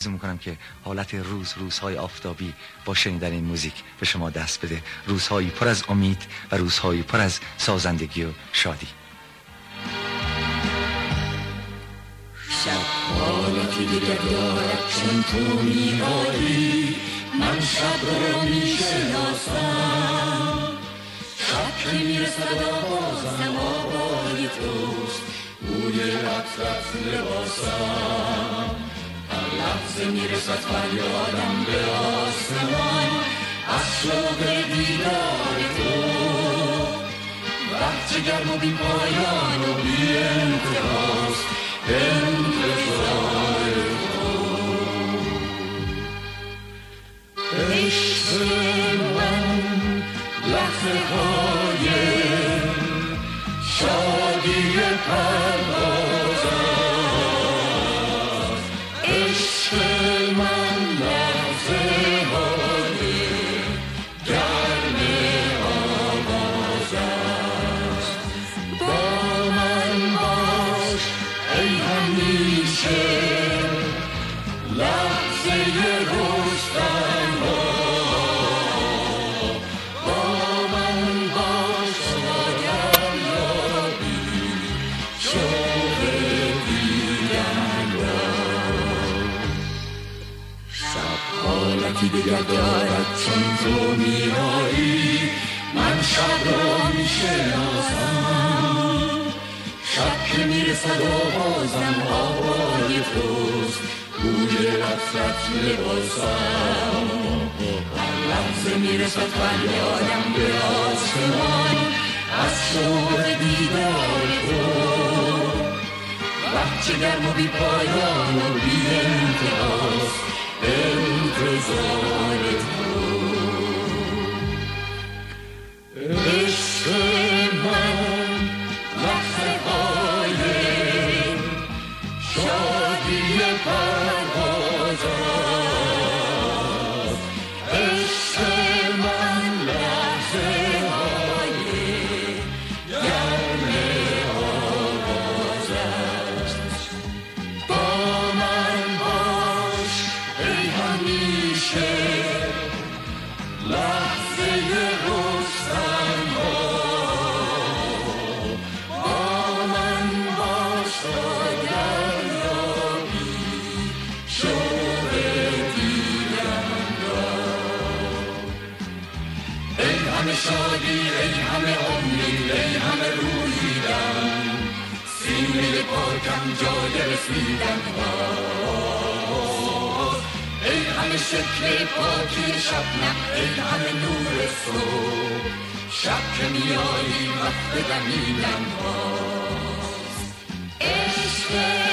میکنم که حالت روزهای آفتابی با شنیدن این موزیک به شما دست بده، روزهایی پر از امید و روزهایی پر از سازندگی و شادی. شب حالتی دیگر دارد چون تو میایی، من شب رو میشناسم. شب که میرسد آوازم آوای توست، بوی عطرت لباسم. هر لحظه میرسد فریادم به آسمان از شوق دیدار تو. وقت گرم و بی پایان و بی انتهاست انتظار تو. عشق من لحظه های شادی پرواز است. عشق من لحظه های گرم آواز است. با من باش ای همیشه لحظه رشدم ها. با من باش تا دریابی شوق دیدن را. شب حالتی دیگر دارد چون تو میایی، من شب را میشناسم. شب که میرسد آوازم آوای توست، بوی عطرت لباسم. هر لحظه میرسد فریادم به آسمان از شوق دیدار تو. وقت گرم و بی پایان و بی انتهاست انتظار تو. عشق من لحظه های شادی پرواز است. عشق من لحظه های گرم آواز است. با من باش ای همیشه لحظه رستم ها. با من باش تا دریابی شوق دیدن را. ای همه شادی ای همه امید ای همه روییدن، سینه پاکم جای رسیدن ها. ای همه شکل پاکی شبنم ای همه نور صبح، شب که میایی وقت دمیدن هاست. عشق